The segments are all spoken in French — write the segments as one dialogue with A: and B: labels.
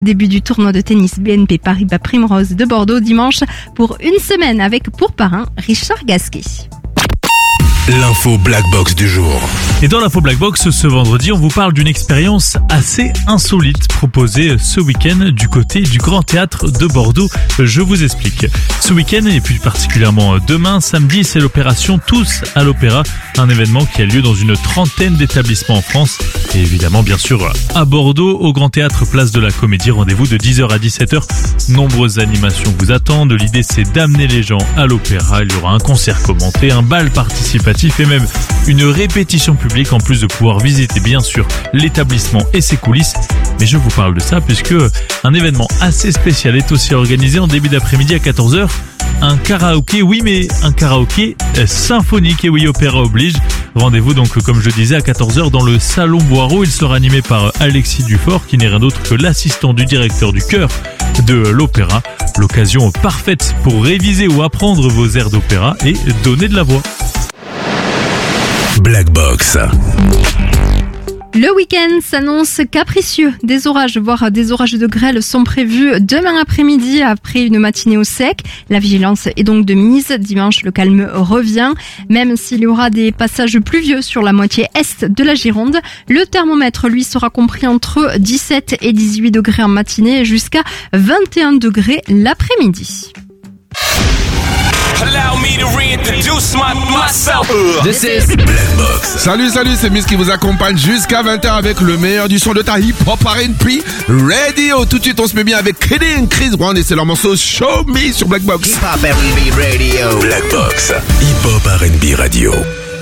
A: Début du tournoi de tennis BNP Paribas Primrose de Bordeaux dimanche pour une semaine avec pour parrain Richard Gasquet.
B: L'info Black Box du jour.
C: Et dans l'info Black Box, ce vendredi, on vous parle d'une expérience assez insolite proposée ce week-end du côté du Grand Théâtre de Bordeaux. Je vous explique. Ce week-end, et plus particulièrement demain, samedi, c'est l'opération Tous à l'Opéra, un événement qui a lieu dans une trentaine d'établissements en France. Et évidemment, bien sûr, à Bordeaux, au Grand Théâtre, place de la Comédie, rendez-vous de 10h à 17h. Nombreuses animations vous attendent. L'idée, c'est d'amener les gens à l'opéra. Il y aura un concert commenté, un bal participatif et même une répétition publique, en plus de pouvoir visiter bien sûr l'établissement et ses coulisses. Mais je vous parle de ça puisque un événement assez spécial est aussi organisé en début d'après-midi à 14h. Un karaoké, oui, mais un karaoké symphonique, et oui, opéra oblige. Rendez-vous donc, comme je disais, à 14h dans le Salon Boireau. Il sera animé par Alexis Dufort, qui n'est rien d'autre que l'assistant du directeur du chœur de l'opéra. L'occasion parfaite pour réviser ou apprendre vos airs d'opéra et donner de la voix.
B: Black Box.
A: Le week-end s'annonce capricieux. Des orages, voire des orages de grêle sont prévus demain après-midi après une matinée au sec. La vigilance est donc de mise. Dimanche, le calme revient. Même s'il y aura des passages pluvieux sur la moitié est de la Gironde, le thermomètre, lui, sera compris entre 17 et 18 degrés en matinée jusqu'à 21 degrés l'après-midi.
D: Allow me to reintroduce myself.
B: This is Black Box.
E: Salut, c'est Miss qui vous accompagne jusqu'à 20h avec le meilleur du son de ta hip-hop R&B radio. Tout de suite, on se met bien avec Chris Brown et c'est leur morceau Show Me sur Black Box.
B: Hip-hop R&B radio. Black Box. Hip-hop R&B radio.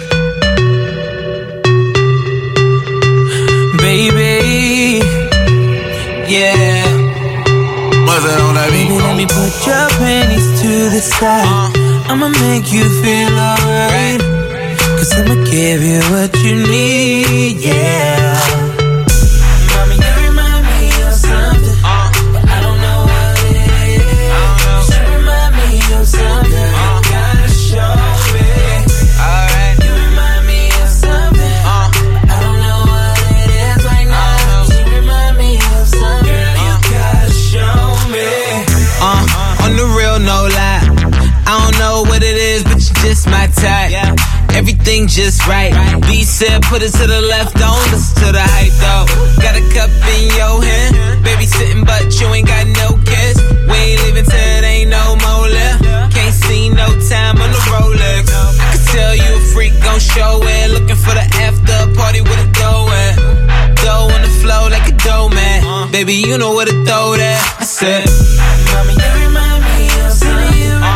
F: Baby, yeah. Baby, let me put your panties to the side. I'ma make you feel alright. Cause I'ma give you what you need, yeah. Mommy, you remind me of something, but I don't know what it is. You remind me of something, gotta show me. Alright. You remind me of something, but I don't know what it is right now. You remind me of something, girl, you gotta show me. On the real, no lie. I don't know what it is, but you're just my type. Yeah. Everything just right. B said, put it to the left, don't listen to the hype though. Got a cup in your hand, baby sitting, but you ain't got no kiss. We ain't leaving till it ain't no more left. Can't see no time on the Rolex. I could tell you a freak, gon' show it. Looking for the after party with a dough at. Dough on the floor like a dough man. Baby, you know where to throw that. I said, Mommy, you remind me of something.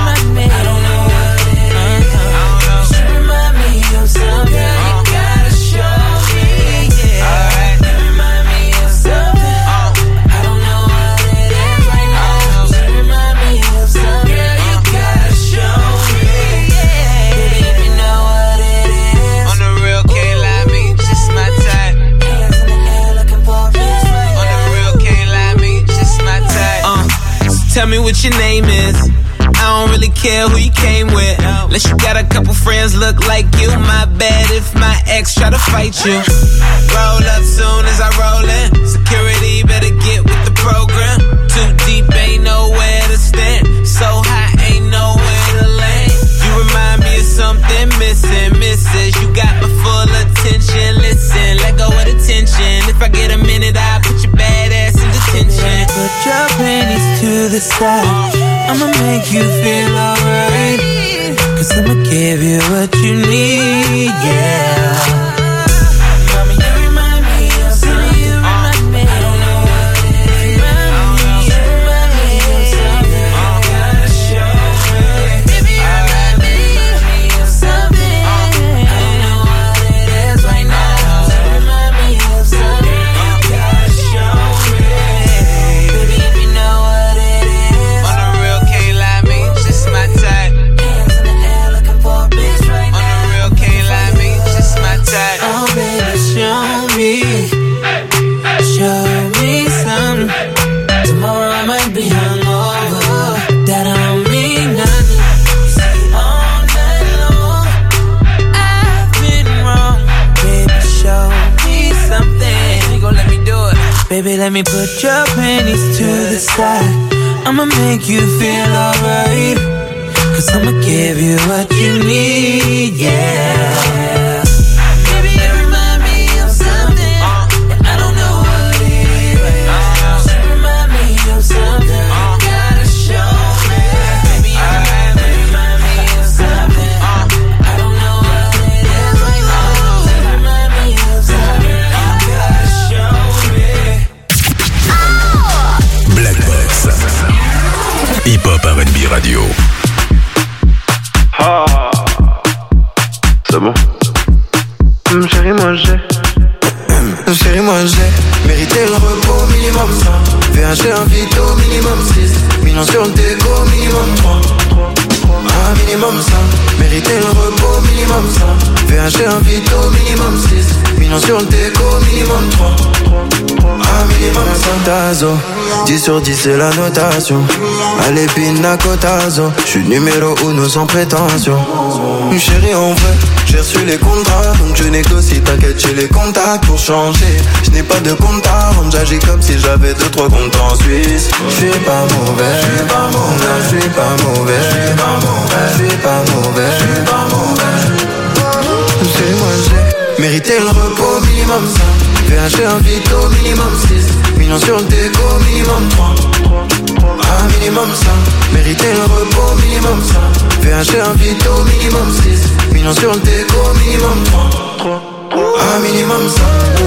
F: Tell me what your name is. I don't really care who you came with. Unless you got a couple friends look like you. My bad if my ex try to fight you. Roll up soon as I roll in. Security better get with the program. Too deep, ain't nowhere to stand. So high, ain't nowhere to land. You remind me of something missing, missus. You got my full attention. Listen, let go of the tension. If I get a minute, I'll put your bad ass in detention. Put your panties to the side. I'ma make you feel alright. Cause I'ma give you what you need, yeah. Mommy, you remind me of something. You remind me. I don't know what it is. You remind me of something. Gotta show me. Baby, you remind me of something. I don't know what it is right now. You remind me of something. Gotta show me. Baby, if you know what it is. On the real, can't lie, me, just my type. Hands in the air looking for a bitch right now. On the real, can't lie, me, just my type. let me put your panties to the side. I'ma make you feel alright, 'cause I'ma give you what you need, yeah. Baby, you remind me of something, and I don't know what it is. You remind me of something, gotta show me. Baby, you remind me of something, I don't know what it is. You remind me of something, gotta show me.
B: Black Box. Hip Hop R&B Radio.
G: Ah, c'est bon. Chérie, moi j'ai Chérie, moi j'ai mérité le repos, minimum 5. VHG invite au minimum 6. Millions sur le déco, minimum 3. Ah, minimum 5. Mérité le repos, minimum 5. VHG invite au minimum 6. Millions sur le déco, minimum 3. Ah, minimum 5. Tazo, 10 sur 10 c'est la notation. Allez, pina cotazo. J'suis numéro 1 sans prétention. Chérie, en vrai, j'ai reçu les contrats, donc je négocie, t'inquiète, j'ai les contacts pour changer. Je n'ai pas de compte à rendre, j'agis comme si j'avais 2-3 comptes en Suisse. Je suis pas mauvais, je suis pas mauvais, je suis pas mauvais, je suis pas mauvais, je suis pas mauvais, je suis pas mauvais. C'est moi j'ai mérité le repos, minimum 5. VHG invite au minimum 6. Millions sur le déco, minimum 3. Ah, minimum 5. Mérité le repos, minimum 5. VHG invite au minimum 6. Millions sur le déco, minimum 3. Ah, minimum 5.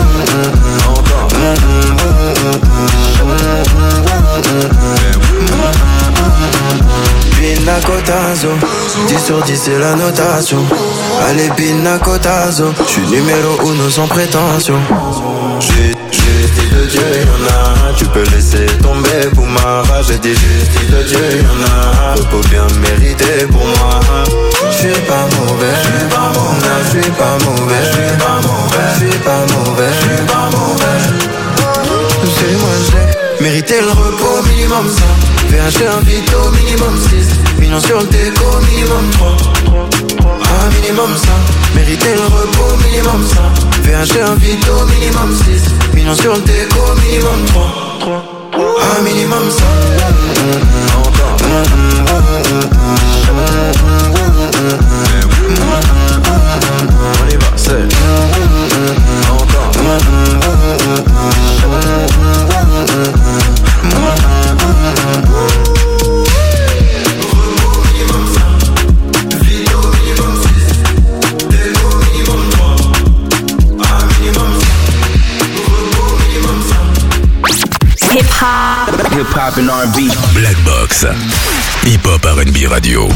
G: Pina cotazo, 10 sur 10 c'est la notation. Allez, pina cotazo, j'suis numéro 1 sans prétention. Justice de Dieu, y'en a. Tu peux laisser tomber pour ma rage. J'ai dit justice de Dieu, y'en a. Repos bien mérité pour moi. J'suis pas mauvais, j'suis pas mauvais, j'suis pas mauvais, j'suis pas mauvais, j'suis pas mauvais, j'suis pas mauvais. C'est moi j'ai mérité le repos, minimum 5. VHG invite au minimum 6. Millions sur le déco, minimum 3. Ah, minimum 5. Mérité le repos, minimum 5. VHG invite au minimum 6. Millions sur le déco, minimum 3. Ah, minimum 5. On y va, c'est
B: Hip Hop and R&B. Black Box. Hip Hop R&B Radio.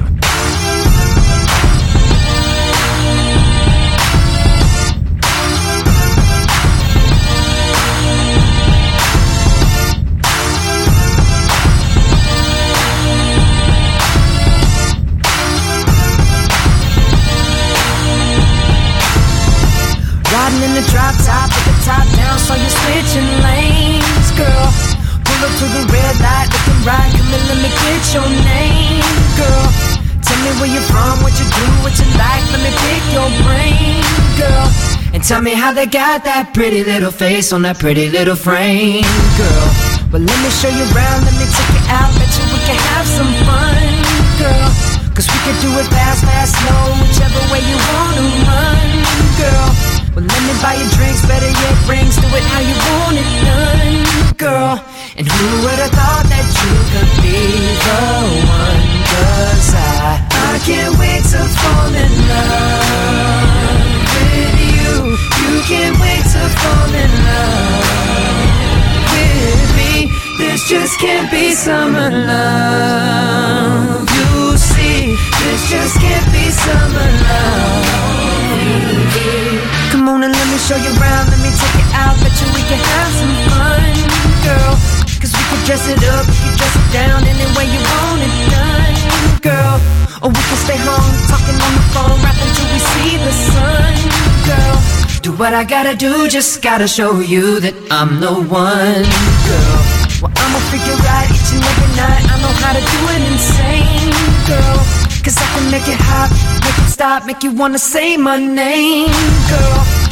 H: Riding in the drop top with the top down, so you're switching lanes, girl. Pull up to the red light, looking right, come and let me get your name, girl. Tell me where you're from, what you do, what you like, let me pick your brain, girl. And tell me how they got that pretty little face on that pretty little frame, girl. Well, let me show you around, let me take you out, bet you we can have some fun, girl. 'Cause we could do it fast, fast, slow, whichever way you wanna run, girl. Well, let me buy you drinks, better yet rings, do it how you want it done, girl. And who would've thought that you could be the one? 'Cause I can't wait to fall in love with you. You can't wait to fall in love with me. This just can't be summer love. You see, this just can't be summer love. Come on and let me show you around, let me take you out, bet you we can have some fun, girl. 'Cause we can dress it up, we can dress it down, any way you want it done, girl. Or we can stay home, talking on the phone, rapping till we see the sun, girl. Do what I gotta do, just gotta show you that I'm the one, girl. Well, I'ma figure out each and every night, I know how to do it insane, girl. 'Cause I can make it hot, make it stop, make you wanna say my name, girl. Come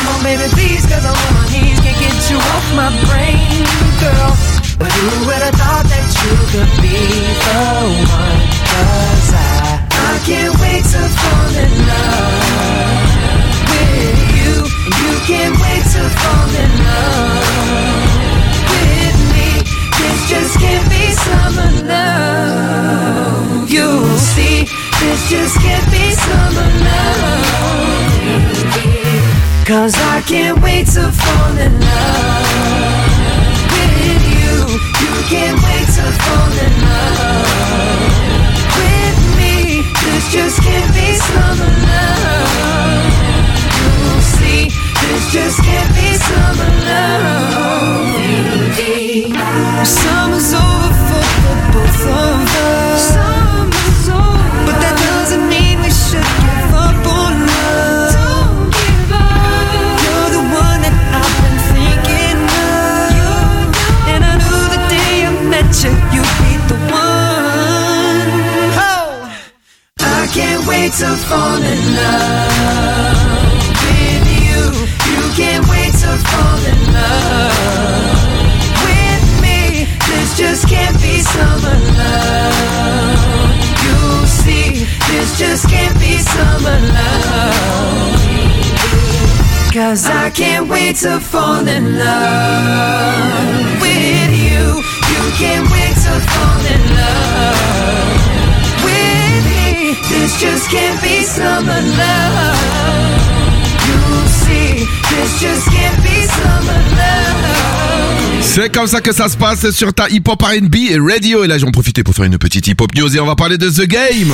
H: Come on, baby, please, cause I'm on my knees. Can't get you off my brain, girl. But who would have thought that you could be the one? Cause I can't wait to fall in love with you. You can't wait to fall in love with me. This just can't be summer love. You'll see, this just can't be summer love. Cause I can't wait to fall in love with you. You can't wait to fall in love with me. This just can't be summer love. You'll see, this just can't be summer love. Summer's over for the both of us. Summer's over, but that doesn't mean we should give up on love. Don't give up. You're the one that I've been thinking of, and I knew the day I met you, you'd be the one. Oh, I can't wait to fall in love with you. You can't wait to fall in love with me. This just can't be summer love. You'll see, this just can't be summer love. Cause I can't wait to fall in love with you. You can't wait to fall in love with me. This just can't be summer love. You'll see, this just can't be summer love.
E: C'est comme ça que ça se passe sur ta hip-hop R&B et radio. Et là, j'en profite pour faire une petite hip-hop news et on va parler de The Game.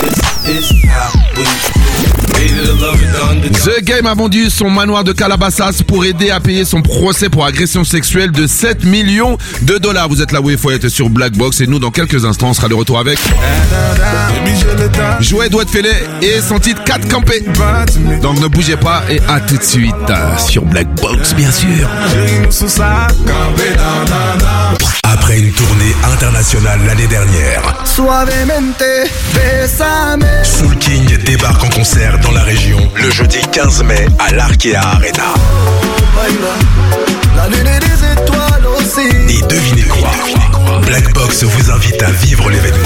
E: The Game a vendu son manoir de Calabasas pour aider à payer son procès pour agression sexuelle de 7 millions de dollars. Vous êtes là où il faut être sur Black Box et nous, dans quelques instants, on sera de retour avec Joey Doit Fele et son titre 4 Campé. Donc ne bougez pas et à tout de suite sur Black Box, bien sûr.
B: Après une tournée internationale l'année dernière,
G: Suavemente, besame.
B: Soul King débarque en concert dans la région le jeudi 15 mai à l'Arkea Arena.
G: La lune et les étoiles aussi.
B: Et devinez quoi? Black Box vous invite à vivre l'événement.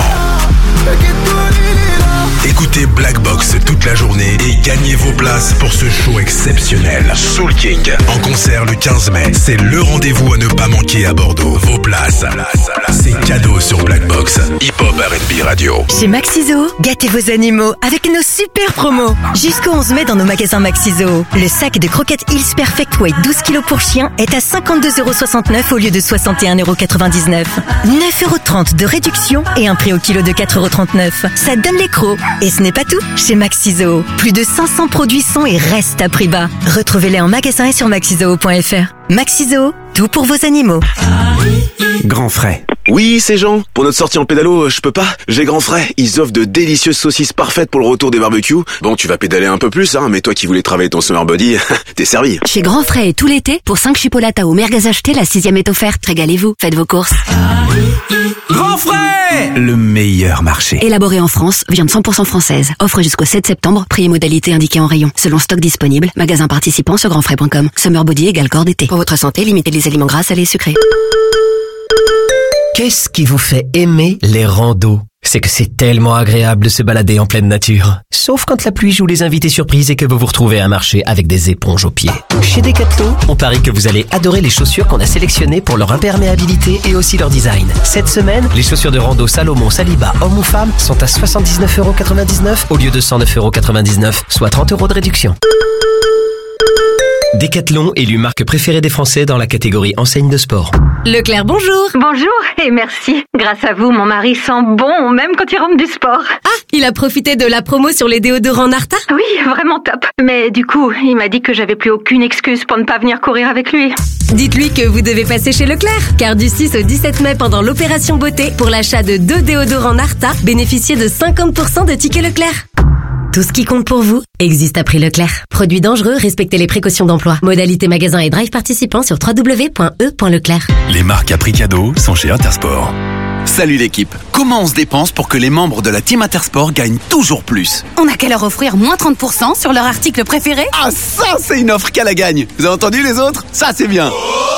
B: Écoutez Black Box toute la journée et gagnez vos places pour ce show exceptionnel. Soul King en concert le 15 mai. C'est le rendez-vous à ne pas manquer à Bordeaux. Vos places, c'est cadeau sur Black Box. Hip Hop R&B Radio.
I: Chez Maxiso, gâtez vos animaux avec nos super promos. Jusqu'au 11 mai dans nos magasins Maxiso. Le sac de croquettes Hills Perfect Weight 12 kg pour chien est à 52,69€ au lieu de 61,99€. 9,30€ de réduction et un prix au kilo de 4,39€. Ça donne les crocs. Et ce n'est pas tout. Chez Maxiso, plus de 500 produits sont et restent à prix bas. Retrouvez-les en magasin et sur maxizoo.fr. Maxiso, tout pour vos animaux.
J: Grand Frais. Oui, c'est Jean. Pour notre sortie en pédalo, je peux pas. J'ai Grand Frais. Ils offrent de délicieuses saucisses parfaites pour le retour des barbecues. Bon, tu vas pédaler un peu plus, hein, mais toi qui voulais travailler ton summer body, t'es servi.
K: Chez Grand Frais et tout l'été, pour 5 chipolatas ou merguez achetés, la 6e est offerte. Régalez-vous, faites vos courses.
J: Grand Frais! Le meilleur marché.
K: Élaboré en France, viande 100% française. Offre jusqu'au 7 septembre, prix et modalités indiqués en rayon. Selon stock disponible, magasin participant sur grandfrais.com. Summer body égale corps d'été. Pour votre santé, limitez les aliments gras, salés et sucrés.
L: Qu'est-ce qui vous fait aimer les randos? C'est que c'est tellement agréable de se balader en pleine nature. Sauf quand la pluie joue les invités surprises et que vous vous retrouvez à marcher avec des éponges aux pieds. Chez Decathlon, on parie que vous allez adorer les chaussures qu'on a sélectionnées pour leur imperméabilité et aussi leur design. Cette semaine, les chaussures de rando Salomon Saliba, homme ou femme, sont à 79,99€ au lieu de 109,99€, soit 30€ de réduction. Decathlon, élu marque préférée des Français dans la catégorie enseigne de sport.
M: Leclerc, bonjour. Bonjour et merci. Grâce à vous, mon mari sent bon, même quand il rentre du sport.
N: Ah, il a profité de la promo sur les déodorants Narta?
M: Oui, vraiment top. Mais du coup, il m'a dit que j'avais plus aucune excuse pour ne pas venir courir avec lui.
N: Dites-lui que vous devez passer chez Leclerc, car du 6 au 17 mai pendant l'opération beauté, pour l'achat de 2 déodorants Narta, bénéficiez de 50% de tickets Leclerc. Tout ce qui compte pour vous existe à prix Leclerc. Produits dangereux, respectez les précautions d'emploi. Modalité magasin et drive participants sur www.e.leclerc.
B: Les marques à prix cadeau sont chez Intersport.
O: Salut l'équipe. Comment on se dépense pour que les membres de la Team Intersport gagnent toujours plus?
P: On n'a qu'à leur offrir moins 30% sur leur article préféré.
O: Ah ça, c'est une offre qu'à la gagne. Vous avez entendu les autres? Ça, c'est bien.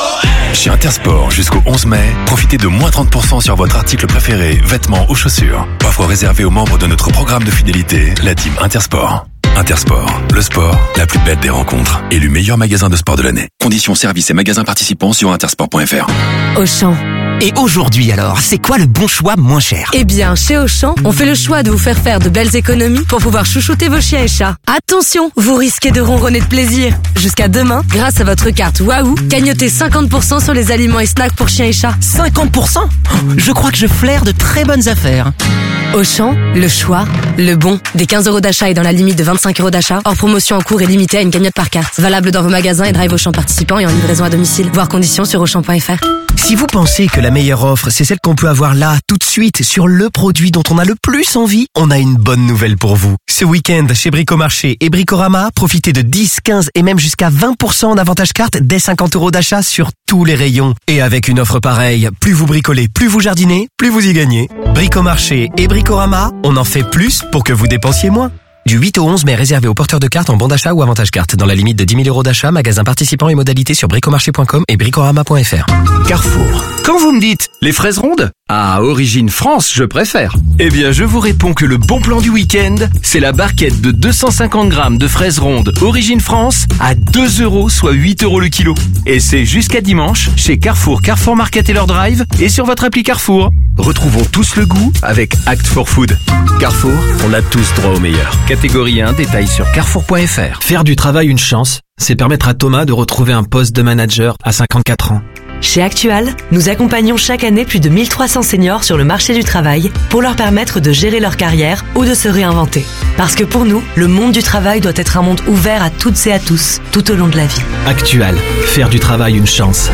B: Chez Intersport, jusqu'au 11 mai, profitez de moins 30% sur votre article préféré, vêtements ou chaussures. Offre réservée aux membres de notre programme de fidélité, la Team Intersport. Intersport, le sport, la plus belle des rencontres. Élu meilleur magasin de sport de l'année. Conditions, services et magasins participants sur intersport.fr.
Q: Auchan. Et aujourd'hui alors, c'est quoi le bon choix moins cher?
N: Eh bien, chez Auchan, on fait le choix de vous faire de belles économies pour pouvoir chouchouter vos chiens et chats. Attention, vous risquez de ronronner de plaisir. Jusqu'à demain, grâce à votre carte Waouh, gagnotez 50% sur les aliments et snacks pour chiens et chats.
Q: 50%? Je crois que je flaire de très bonnes affaires.
N: Auchan, le choix, le bon. Des 15 € d'achat et dans la limite de 25 € d'achat. Hors promotion en cours et limitée à une cagnotte par carte. Valable dans vos magasins et drive Auchan participants et en livraison à domicile. Voir conditions sur Auchan.fr.
Q: Si vous pensez que la meilleure offre, c'est celle qu'on peut avoir là, tout de suite, sur le produit dont on a le plus envie, on a une bonne nouvelle pour vous. Ce week-end, chez Bricomarché et Bricorama, profitez de 10, 15 et même jusqu'à 20% en avantage carte dès 50 € d'achat sur tous les rayons. Et avec une offre pareille, plus vous bricolez, plus vous jardinez, plus vous y gagnez. Bricomarché et Bricorama, on en fait plus pour que vous dépensiez moins. Du 8 au 11 mai, réservé aux porteurs de cartes en bon d'achat ou avantage carte. Dans la limite de 10 000 € d'achat, magasin participant et modalités sur bricomarché.com et bricorama.fr.
R: Carrefour. Quand vous me dites les fraises rondes, à Origine France, je préfère. Eh bien, je vous réponds que le bon plan du week-end, c'est la barquette de 250 grammes de fraises rondes Origine France à 2 €, soit 8 € le kilo. Et c'est jusqu'à dimanche chez Carrefour, Carrefour Market et leur drive et sur votre appli Carrefour. Retrouvons tous le goût avec Act for Food. Carrefour, on a tous droit au meilleur. Catégorie 1, détail sur carrefour.fr.
S: Faire du travail une chance, c'est permettre à Thomas de retrouver un poste de manager à 54 ans.
T: Chez Actual, nous accompagnons chaque année plus de 1300 seniors sur le marché du travail pour leur permettre de gérer leur carrière ou de se réinventer. Parce que pour nous, le monde du travail doit être un monde ouvert à toutes et à tous, tout au long de la vie.
S: Actual, faire du travail une chance.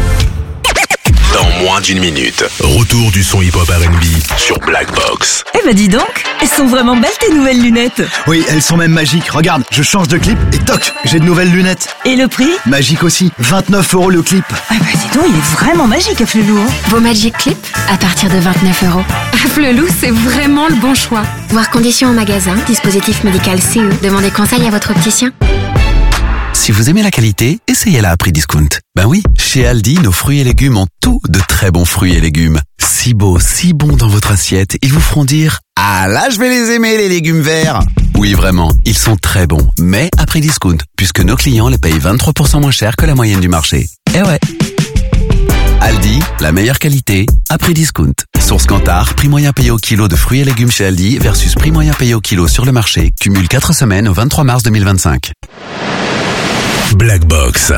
B: Dans moins d'une minute, retour du son hip-hop R&B sur Black Box.
U: Eh ben dis donc, elles sont vraiment belles tes nouvelles lunettes.
V: Oui, elles sont même magiques. Regarde, je change de clip et toc, j'ai de nouvelles lunettes.
U: Et le prix?
V: Magique aussi, 29 € le clip.
U: Ah bah dis donc, il est vraiment magique Afflelou.
K: Vos Magic Clip à partir de 29 €.
W: Afflelou, c'est vraiment le bon choix.
K: Voir conditions en magasin, dispositif médical CE. Demandez conseil à votre opticien.
X: Si vous aimez la qualité, essayez-la à prix discount. Ben oui, chez Aldi, nos fruits et légumes ont tout de très bons fruits et légumes. Si beaux, si bons dans votre assiette, ils vous feront dire « Ah là, je vais les aimer, les légumes verts !» Oui, vraiment, ils sont très bons, mais à prix discount, puisque nos clients les payent 23% moins cher que la moyenne du marché. Eh ouais. Aldi, la meilleure qualité, à prix discount. Source Kantar, prix moyen payé au kilo de fruits et légumes chez Aldi versus prix moyen payé au kilo sur le marché. Cumule 4 semaines au 23 mars 2025.
B: Black Box.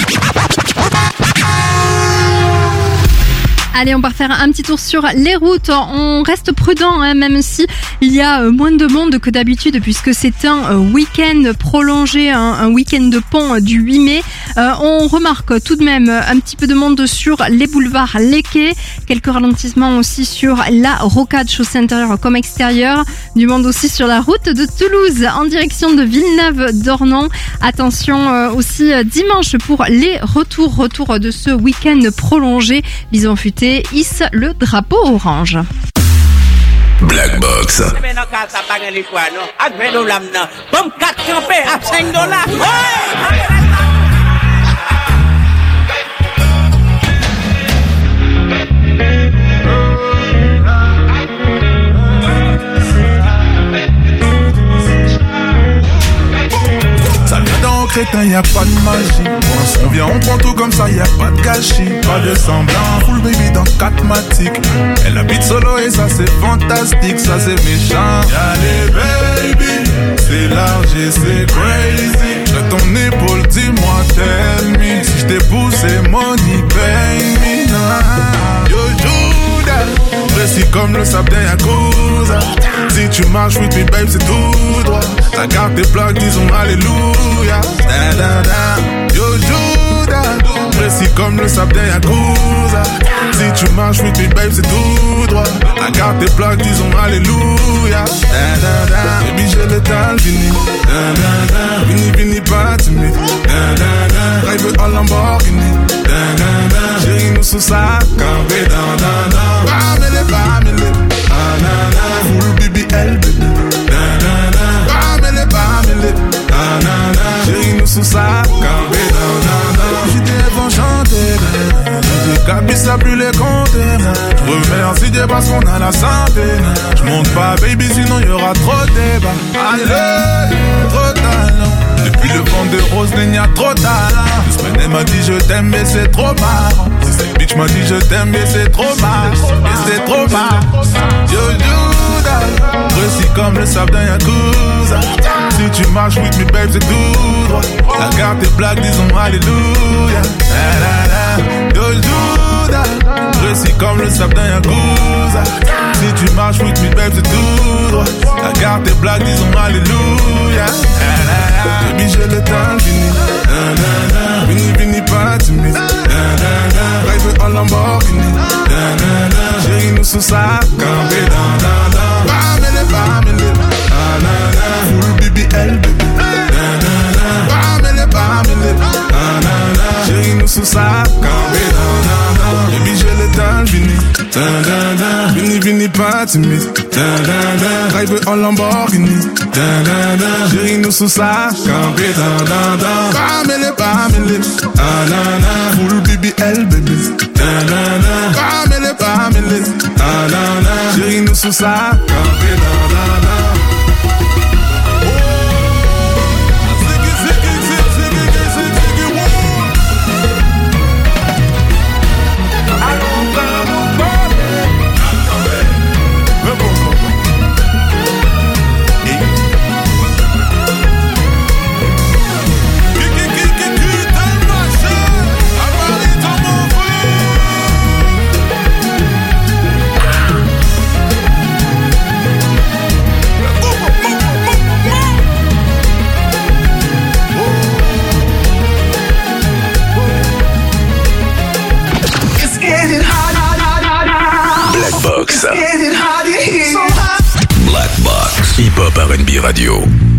A: Allez, on va faire un petit tour sur les routes. On reste prudent, hein, même si il y a moins de monde que d'habitude, puisque c'est un week-end prolongé, un week-end de pont du 8 mai. On remarque tout de même un petit peu de monde sur les boulevards, les quais. Quelques ralentissements aussi sur la rocade, chaussée intérieure comme extérieure. Du monde aussi sur la route de Toulouse en direction de Villeneuve-d'Ornon. Attention aussi dimanche pour les retours de ce week-end prolongé. Bison futé hisse le drapeau orange.
B: Black Box.
Y: Crétin, y a pas de magie. On vient, on prend tout comme ça, y a pas de gâchis. Pas de semblant, full baby dans 4 matiques. Elle habite solo et ça c'est fantastique, ça c'est méchant. Y'a les baby, c'est large et c'est crazy. J'ai ton épaule, dis-moi tell me. Si j't'ai poussé, money pay me. Yo Judas, précis comme le sable d'un Yakuza. Si tu marches with me babe, c'est tout droit. Ta carte est plaque, disons alléluia. Da, da, da. Yo Judas, précis comme le sable d'un Yakuza. Si tu marches with me babe, c'est tout droit. Ta carte est plaque, disons alléluia. Da, da, da. Baby j'ai l'étal fini. Da, da, da. Vini, vini pas timide. Da, da, da. Drive en Lamborghini. Da, da, da. Chérie nous sous sa campé. Da, da, da. Bamele, bamele. c'est parce qu'on a la santé. Je monte pas, baby, sinon y'aura trop de débats. Allez, trop talent. Depuis le vent de Roselyne, y'a trop talent. Deux semaines, elle m'a dit je t'aime, mais c'est trop marrant. Si cette bitch m'a dit je t'aime, mais c'est trop marrant. Et c'est trop marrant. Yo, Judas, précis comme le sable d'un Yakuza. Si tu marches with me, babe, c'est tout droit. La carte est black, disons alléluia. Yo, Judas, précis comme le sable d'un Yakuza. Si tu marches with me, babe, c'est tout droit. La carte est black, disons alléluia. Baby, j'ai le temps fini. Vini, pas timide. Drive en Lamborghini. Chérie, nous sous sa campé. Bamele. Full BBL, baby. Bamele. Chérie, nous sous sa campé. Baby, j'ai le temps fini. Vini, pas timide. Drive en Lamborghini. Chérie, nous sous sa campé. Bamele. Full BBL, baby. Bamele. Chérie, nous sous sa campé.
B: Black Box Hip Hop R&B Radio.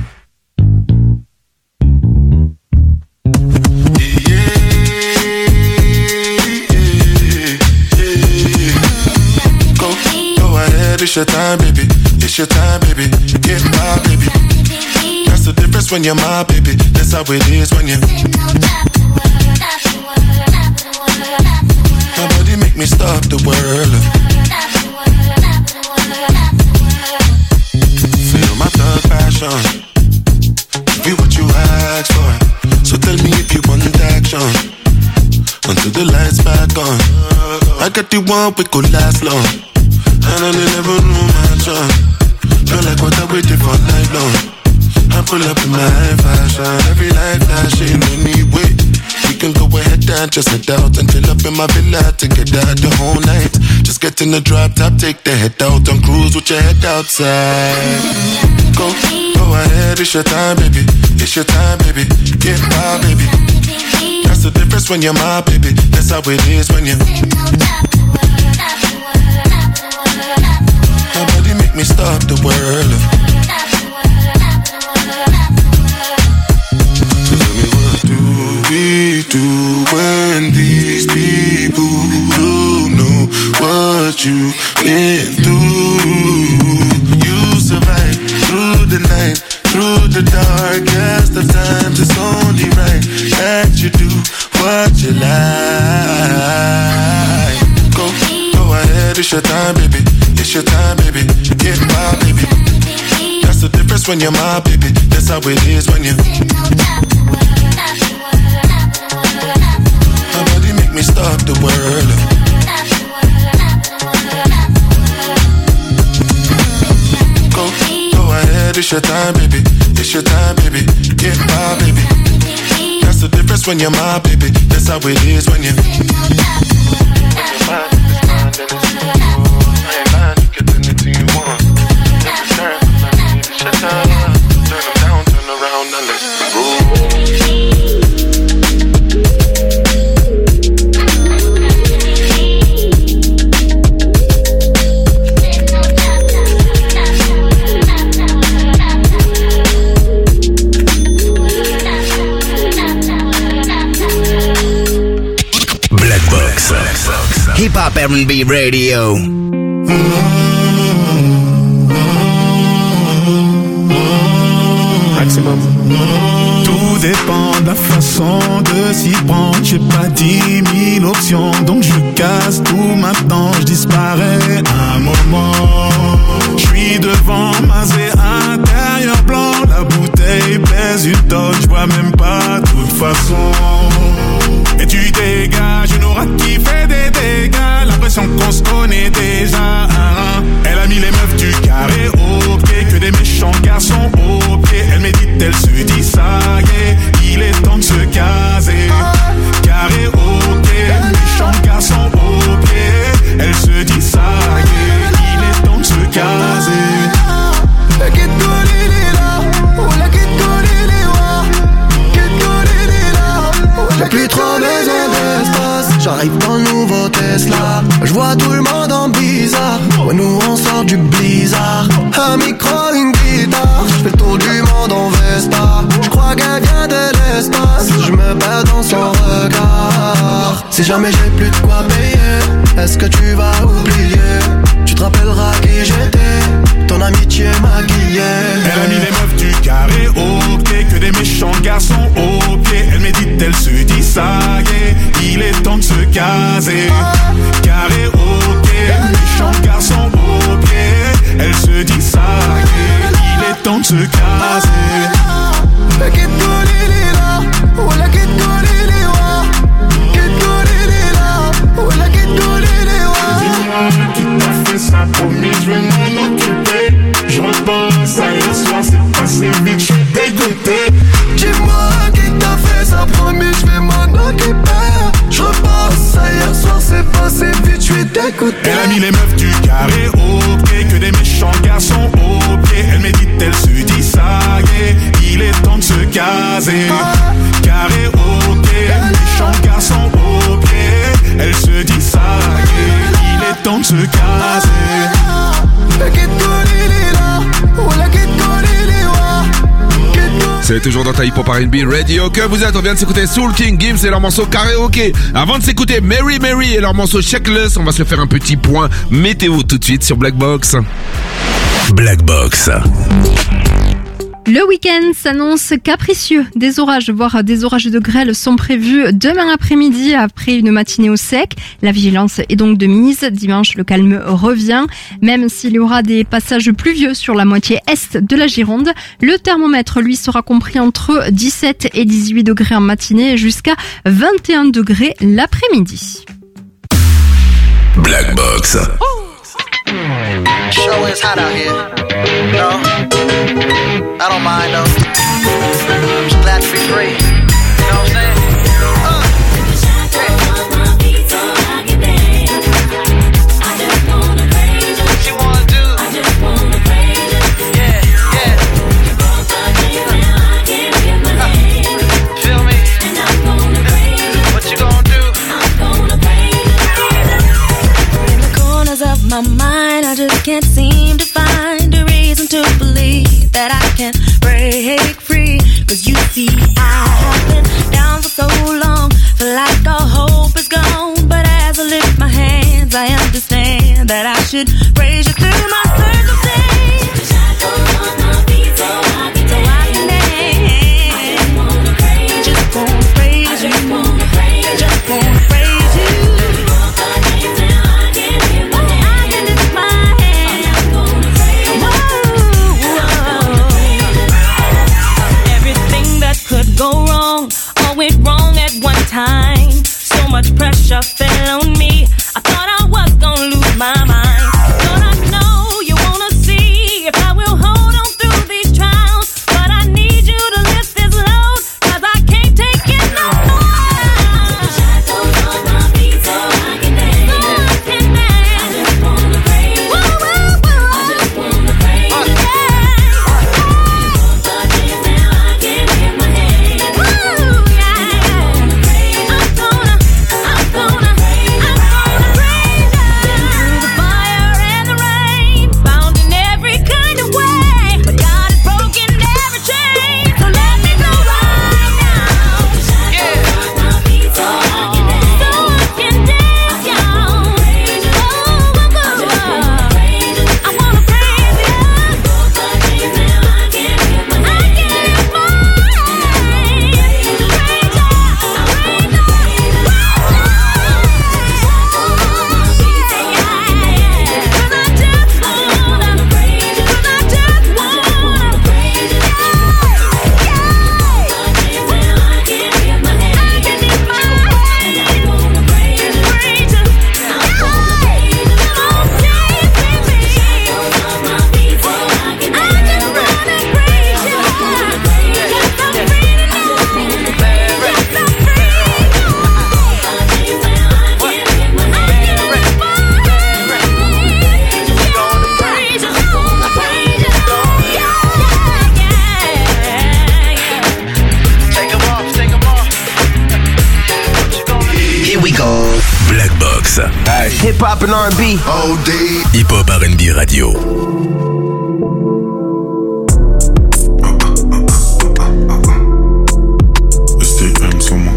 C: Go ahead, it's your time, baby. It's your time, baby. Get my baby. That's the difference when you're my baby. That's how it is when you. Nobody make me stop the world. Feel my thug passion. Be what you ask for. So tell me if you want action. Until the lights back on. I got the one we could last long. And I never knew my chance. Feel like what I waited for night long. I pull up in my fashion. Every life flashing anyway. We can go ahead and just head out and chill up in my villa to get out the whole night. Just get in the drop top, take the head out and cruise with your head outside. Go ahead, it's your time, baby. It's your time, baby. Get my baby. That's the difference when you're my baby. That's how it is when you. Nobody make me stop the world. So tell me, what do we do when these people don't know what you've been through? You survive through the night, through the darkest of times. It's only right that you do what you like. Go ahead, it's your time, baby. It's your time, baby. Get my baby. That's the difference when you're my baby. That's how it is when you. Nobody make me stop the world. Go ahead, it's your time, baby. It's your time, baby. Get my baby. That's the difference when you're my baby. That's how it is when you.
D: Hip Hop R&B Radio.
C: Maximum.
Y: Tout dépend de la façon de s'y prendre. J'ai pas 10 000 options, donc je casse tout maintenant, je disparais un moment. Je suis devant, masé intérieur blanc. La bouteille pèse une tonne, je vois même pas de toute façon. Et tu dégages une aura qui fait des dégâts. L'impression qu'on se connaît déjà. Elle a mis les meufs du carré au pied, que des méchants garçons au pied. Elle médite, elle se dit ça y est, il est temps de se caser. Carré au pied, méchants garçons au pied. Elle se dit ça y est, il est temps de se caser.
E: J'ai plus trop besoin d'espace, j'arrive dans le nouveau Tesla. Je vois tout le monde en bizarre, ouais, nous on sort du blizzard. Un micro, une guitare, je fais le tour du monde en Vespa. Je crois qu'elle vient de l'espace, je me perds dans son regard. Si jamais j'ai plus de quoi payer, est-ce que tu vas oublier? Tu te rappelleras qui j'étais, ton amitié maquillée.
Y: Elle a mis les meufs du carré au pied, que des méchants garçons au pied. Elle médite, elle se dit ça y est, il est temps de se caser. Carré au pied, méchants garçons au pied. Elle se dit ça y est, il est temps de se caser. Qui t'a fait ça, promis, je vais m'en occuper. Je repense à hier soir, c'est passé vite, je suis dégoûté.
E: Dis-moi qui t'a fait ça, promis, je vais m'en occuper. Je repense à hier soir, c'est passé vite, je suis dégoûté.
Y: Elle a mis les meufs du carré au pied, que des méchants garçons au pied. Elle médite, elle se dit ça y est, il est temps de se caser. Carré au pied, méchants garçons au pied. Elle se dit ça y est, il est temps de se caser.
F: C'est toujours dans ta hip-hop R&B Radio que vous êtes. On vient de s'écouter Soul King Gims et leur morceau Karaoke. Avant de s'écouter Mary Mary et leur morceau Checklist, on va se faire un petit point météo tout de suite sur Black Box.
B: Black Box.
A: Le week-end s'annonce capricieux. Des orages, voire des orages de grêle sont prévus demain après-midi après une matinée au sec. La vigilance est donc de mise. Dimanche, le calme revient. Même s'il y aura des passages pluvieux sur la moitié est de la Gironde, le thermomètre, lui, sera compris entre 17 et 18 degrés en matinée jusqu'à 21 degrés l'après-midi.
B: Black Box.
G: Show is hot out here. No, I don't mind though. Just glad to be free. You know what I'm saying? What you wanna do? Yeah, yeah. Feel me? What you gonna do?
H: In the corners of my mind, I just can't seem to find a reason to believe that I can break free. Cause you see, I have been down for so long, feel like all hope is gone. But as I lift my hands, I understand that I should praise you through my circumstance. On my feet so I can dance. Just wanna praise you. Just wanna praise you. Just wanna praise you. Go wrong, all went wrong at one time. So much pressure fell on me. I thought I was gonna lose my mind. Thought I know you wanna see if I will hold on through these trials. But I need you to lift this load, cause I can't take it no more. Shackles on my feet so I can dance. So I can dance. I just wanna praise you. I just wanna praise you. I'm gonna
D: and R&B.
C: OD.
B: Hip Hop R&B Radio.
C: STM sur moi.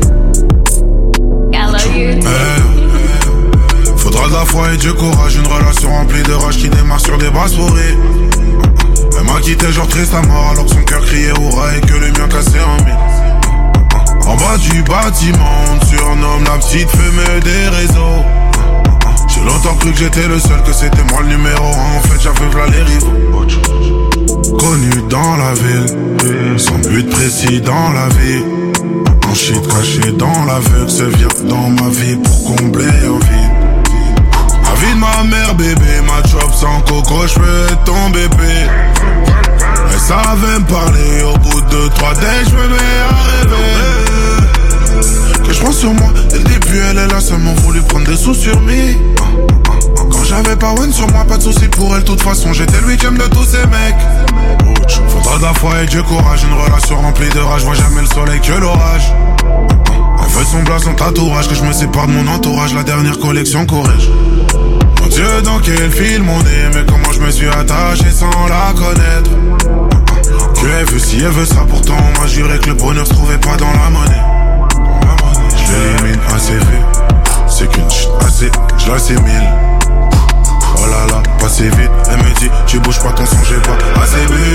C: Faudra de la foi et du courage, une relation remplie de rage qui démarre sur des bras pourris. Elle m'a quitté genre triste à mort alors que son cœur criait hurrah et que le mien cassait en mille. En bas du bâtiment, on te surnomme la petite fumée des réseaux. J'ai longtemps cru que j'étais le seul, que c'était moi le numéro 1. En fait j'avais v'là les rivaux. Connu dans la ville, sans but précis dans la vie. Un shit caché dans l'aveugle, se vient dans ma vie pour combler un vide. La vie de ma mère bébé, ma job sans coco, j'peux être ton bébé. Elle savait me parler, au bout de 3 days j'me mets à rêver. Que j'prends sur moi, dès le début elle est là, seulement voulu prendre des sous sur me. Quand j'avais pas one sur moi, pas de soucis pour elle, de toute façon j'étais le 8ème de tous ces mecs. Faudra de la foi et du courage, une relation remplie de rage, vois jamais le soleil que l'orage. Elle veut son blas, son tatouage, que je me sépare de mon entourage, la dernière collection corrige. Mon Dieu, dans quel film on est, mais comment je me suis attaché sans la connaître. Que elle veut si elle veut ça, pourtant on m'a juré que le bonheur se trouvait pas dans la monnaie. Je l'élimine assez vite, c'est qu'une chute assez, je l'assimile. Oh là là, passé vite, elle me dit, tu bouges pas ton son, j'ai pas assez bu.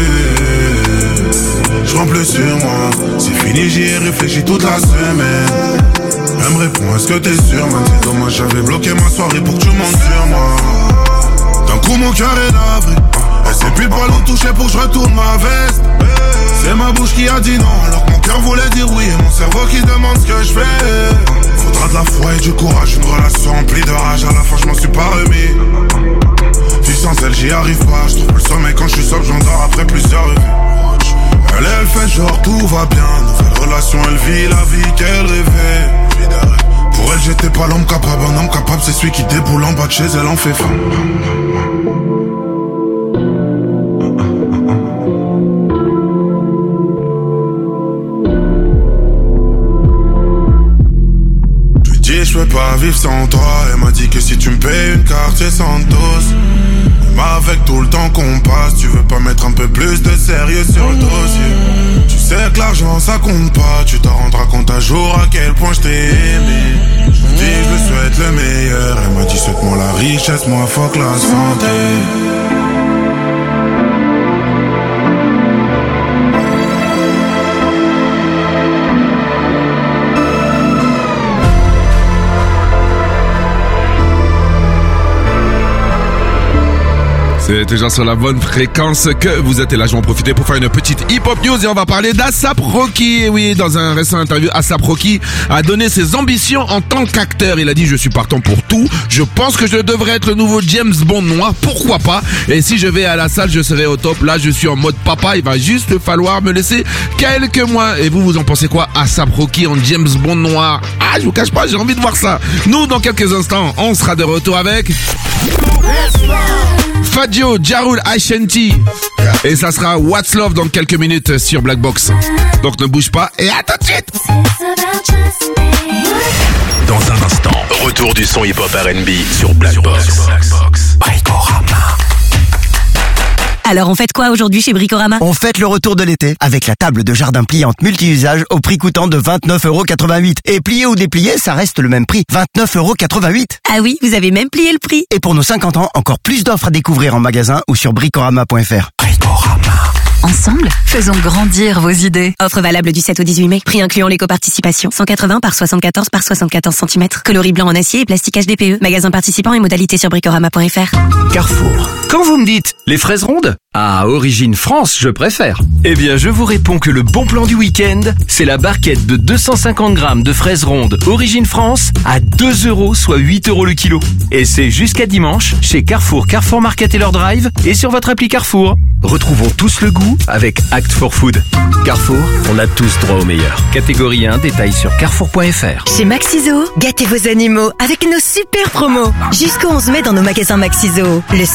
C: Je rentre plus sur moi, c'est fini, j'y ai réfléchi toute la semaine. Elle me répond, est-ce que t'es sûr, man? C'est dommage, j'avais bloqué ma soirée pour que tu montes sur moi. D'un coup mon cœur est navré, elle sait plus le poil où toucher pour que je retourne ma veste. C'est ma bouche qui a dit non, alors que mon cœur voulait dire oui, et mon cerveau qui demande ce que je fais. Faudra de la foi et du courage, une relation remplie de rage, à la fin je m'en suis pas remis. Vie sans elle j'y arrive pas, je trouve plus le sommeil quand je suis sobre, j'endors après plusieurs revues. Elle fait genre tout va bien, nouvelle relation, elle vit la vie qu'elle rêvait. Pour elle j'étais pas l'homme capable, un homme capable c'est celui qui déboule en bas de chez elle en fait faim. Je lui dis je peux pas vivre sans toi, elle m'a dit que si tu me payes une carte c'est Santos. Mais avec tout le temps qu'on passe, tu veux pas mettre un peu plus de sérieux sur le dossier. Tu sais que l'argent ça compte pas, tu t'en rendras compte un jour à quel point je t'ai aimé. Je me dis je lui souhaite le meilleur, elle m'a dit souhaite-moi la richesse, moi fuck la santé.
F: C'est toujours sur la bonne fréquence que vous êtes, et là je vais en profiter pour faire une petite hip-hop news et on va parler d'A$AP Rocky. Et oui, dans un récent interview, A$AP Rocky a donné ses ambitions en tant qu'acteur. Il a dit je suis partant pour tout, je pense que je devrais être le nouveau James Bond noir, pourquoi pas, et si je vais à la salle je serai au top. Là je suis en mode papa, il va juste falloir me laisser quelques mois. Et vous en pensez quoi? A$AP Rocky en James Bond noir? Ah, je vous cache pas, j'ai envie de voir ça. Nous dans quelques instants on sera de retour avec Fadjo, Ja Rule, Ashanti. Et ça sera What's Love dans quelques minutes sur Black Box. Donc ne bouge pas et à tout de suite.
B: Dans un instant, retour du son hip-hop R&B sur Black Box. Bricorama.
U: Alors on fête quoi aujourd'hui chez Bricorama?
Q: On fête le retour de l'été avec la table de jardin pliante multi-usage au prix coûtant de 29,88 €. Et plié ou déplié, ça reste le même prix, 29,88 €.
U: Ah oui, vous avez même plié le prix.
Q: Et pour nos 50 ans, encore plus d'offres à découvrir en magasin ou sur bricorama.fr.
U: Ensemble, faisons grandir vos idées. Offre valable du 7 au 18 mai. Prix incluant l'éco-participation. 180 par 74 par 74 cm. Coloris blanc en acier et plastique HDPE. Magasin participant et modalités sur bricorama.fr.
R: Carrefour. Quand vous me dites les fraises rondes, à Origine France, je préfère. Eh bien, je vous réponds que le bon plan du week-end, c'est la barquette de 250 grammes de fraises rondes Origine France à 2 €, soit 8 € le kilo. Et c'est jusqu'à dimanche chez Carrefour, Carrefour Market et leur drive et sur votre appli Carrefour. Retrouvons tous le goût avec Act for Food. Carrefour, on a tous droit au meilleur. Catégorie 1, détail sur carrefour.fr.
U: Chez Maxiso, gâtez vos animaux avec nos super promos. Jusqu'au 11 mai dans nos magasins Maxiso. Le sac de croquettes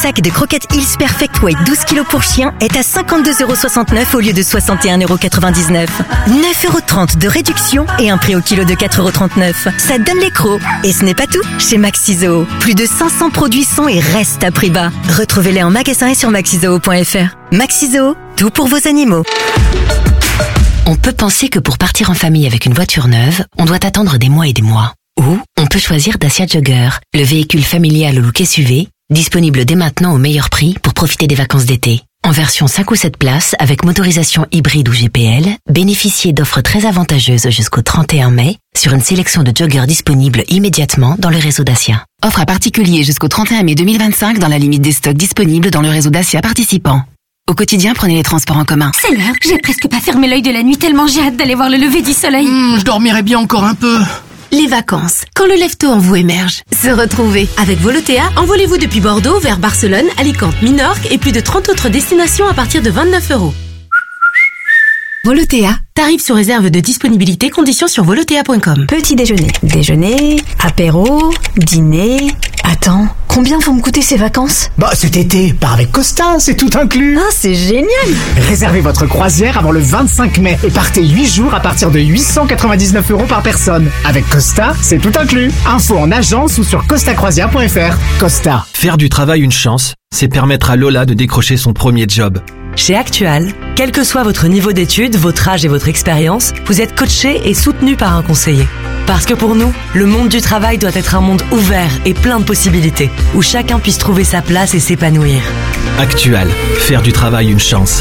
U: croquette Hills Perfect Weight 12 kg pour chien est à 52,69€ au lieu de 61,99€. 9,30€ de réduction et un prix au kilo de 4,39€. Ça donne les crocs. Et ce n'est pas tout. Chez Maxizoo, plus de 500 produits sont et restent à prix bas. Retrouvez-les en magasin et sur maxizoo.fr. Maxizoo, tout pour vos animaux.
K: On peut penser que pour partir en famille avec une voiture neuve, on doit attendre des mois et des mois. Ou on peut choisir Dacia Jogger, le véhicule familial au look SUV, disponible dès maintenant au meilleur prix pour profiter des vacances d'été. En version 5 ou 7 places, avec motorisation hybride ou GPL, bénéficiez d'offres très avantageuses jusqu'au 31 mai sur une sélection de joggers disponibles immédiatement dans le réseau Dacia.
U: Offre à particulier jusqu'au 31 mai 2025 dans la limite des stocks disponibles dans le réseau Dacia participant. Au quotidien, prenez les transports en commun.
I: C'est l'heure, j'ai presque pas fermé l'œil de la nuit tellement j'ai hâte d'aller voir le lever du soleil.
J: Je dormirai bien encore un peu.
U: Les vacances, quand le lève-tôt en vous émerge. Se retrouver.
N: Avec Volotea, envolez-vous depuis Bordeaux vers Barcelone, Alicante, Minorque et plus de 30 autres destinations à partir de 29€.
U: Volotea.
N: Tarif sous réserve de disponibilité, conditions sur volotea.com.
U: Petit déjeuner, déjeuner, apéro, dîner. Attends, combien vont me coûter ces vacances?
V: Bah cet été, part avec Costa, c'est tout inclus.
U: Ah, c'est génial.
V: Réservez votre croisière avant le 25 mai et partez 8 jours à partir de 899€ par personne. Avec Costa, c'est tout inclus. Info en agence ou sur costacroisière.fr. Costa.
S: Faire du travail une chance, c'est permettre à Lola de décrocher son premier job.
T: Chez Actual, quel que soit votre niveau d'études, votre âge et votre expérience, vous êtes coaché et soutenu par un conseiller. Parce que pour nous, le monde du travail doit être un monde ouvert et plein de possibilités, où chacun puisse trouver sa place et s'épanouir.
S: Actual, faire du travail une chance.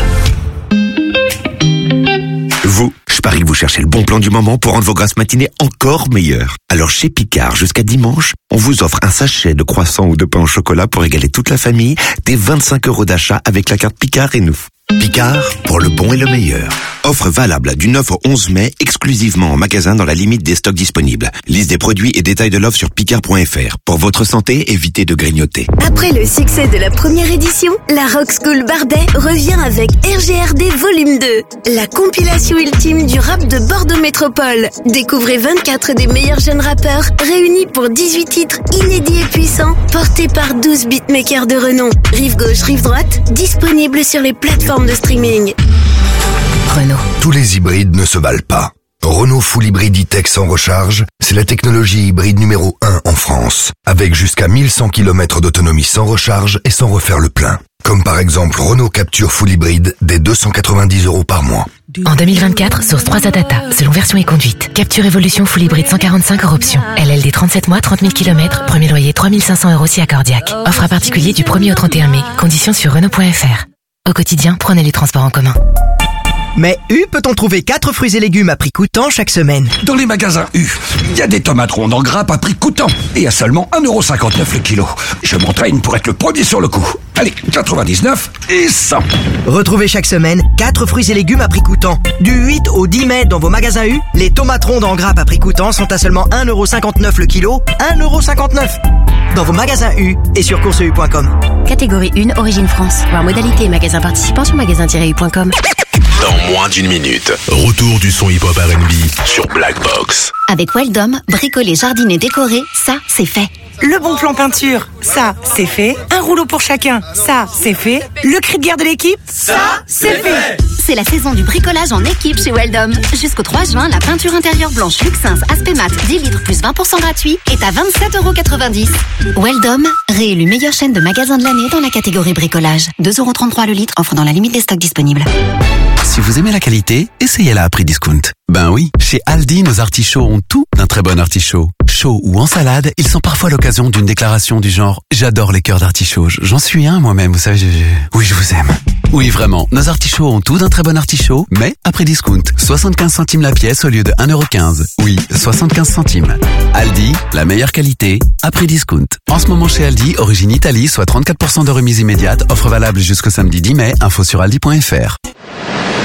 L: Vous, je parie que vous cherchez le bon plan du moment pour rendre vos grasses matinées encore meilleures. Alors chez Picard, jusqu'à dimanche, on vous offre un sachet de croissants ou de pain au chocolat pour régaler toute la famille, des 25€ d'achat avec la carte Picard et nous. Picard, pour le bon et le meilleur. Offre valable du 9 au 11 mai, exclusivement en magasin dans la limite des stocks disponibles. Liste des produits et détails de l'offre sur picard.fr. Pour votre santé, évitez de grignoter.
U: Après le succès de la première édition, la Rock School Bardet revient avec RGRD Volume 2, la compilation ultime du rap de Bordeaux Métropole. Découvrez 24 des meilleurs jeunes rappeurs, réunis pour 18 titres inédits et puissants, portés par 12 beatmakers de renom. Rive gauche, rive droite, disponibles sur les plateformes de streaming. Renault.
M: Tous les hybrides ne se valent pas. Renault Full Hybride E-Tech sans recharge, c'est la technologie hybride numéro 1 en France, avec jusqu'à 1100 km d'autonomie sans recharge et sans refaire le plein. Comme par exemple Renault Capture Full Hybride dès 290€ par mois.
K: En 2024, source 3 Data, selon version et conduite. Capture Evolution Full Hybride 145 hors option. LLD 37 mois, 30 000 km, premier loyer 3500€ si accordiaque. Offre à particulier du 1er au 31 mai. Conditions sur Renault.fr. Au quotidien, prenez les transports en commun.
Q: Mais U peut-on trouver 4 fruits et légumes à prix coûtant chaque semaine?
P: Dans les magasins U, il y a des tomates rondes en grappe à prix coûtant et à seulement 1,59€ le kilo. Je m'entraîne pour être le premier sur le coup. Allez, 99 et 100.
Q: Retrouvez chaque semaine 4 fruits et légumes à prix coûtant. Du 8 au 10 mai dans vos magasins U, les tomates rondes en grappe à prix coûtant sont à seulement 1,59€ le kilo. 1,59€ dans vos magasins U et sur courseu.com.
U: Catégorie 1, Origine France. Voir modalité et magasins participants sur magasin-u.com.
B: Dans moins d'une minute, retour du son hip-hop R&B sur Black Box.
U: Avec Weldom, bricoler, jardiner, décorer, ça, c'est fait.
Z: Le bon plan peinture, ça, c'est fait. Un rouleau pour chacun, ça, c'est fait. Le cri de guerre de l'équipe, ça, c'est fait.
U: C'est la saison du bricolage en équipe chez Weldom. Jusqu'au 3 juin, la peinture intérieure blanche Luxins Aspect Mat 10 litres plus 20% gratuit est à 27,90€. Weldom, réélu meilleure chaîne de magasins de l'année dans la catégorie bricolage. 2,33€ le litre, offre dans la limite des stocks disponibles.
X: Si vous aimez la qualité, essayez-la à prix discount. Ben oui, chez Aldi, nos artichauts ont tout d'un très bon artichaut. Chaud ou en salade, ils sont parfois l'occasion d'une déclaration du genre « J'adore les cœurs d'artichaut, j'en suis un moi-même, vous savez, oui, je vous aime ». Oui, vraiment, nos artichauts ont tout d'un très bon artichaut, mais à prix discount. 75 centimes la pièce au lieu de 1,15€. Oui, 75 centimes. Aldi, la meilleure qualité, à prix discount. En ce moment chez Aldi, origine Italie, soit 34% de remise immédiate, offre valable jusqu'au samedi 10 mai, info sur aldi.fr.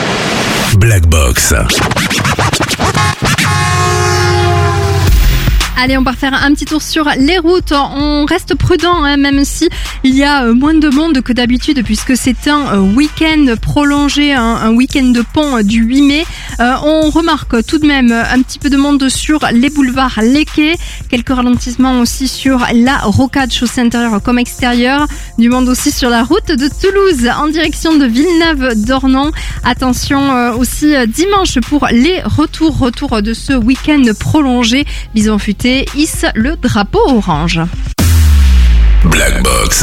B: Black Box.
A: Allez, on part faire un petit tour sur les routes. On reste prudent, hein, même si il y a moins de monde que d'habitude, puisque c'est un week-end prolongé, un week-end de pont du 8 mai. On remarque tout de même un petit peu de monde sur les boulevards, les quais. Quelques ralentissements aussi sur la rocade, chaussée intérieure comme extérieure. Du monde aussi sur la route de Toulouse en direction de Villeneuve-d'Ornon. Attention aussi dimanche pour les retours de ce week-end prolongé. Bison Futé hisse le drapeau orange.
B: Black Box.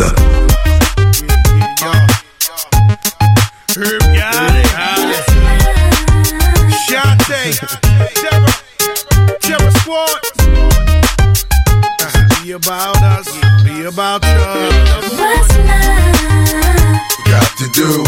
E: Be about us, be about us. What's love? Got to do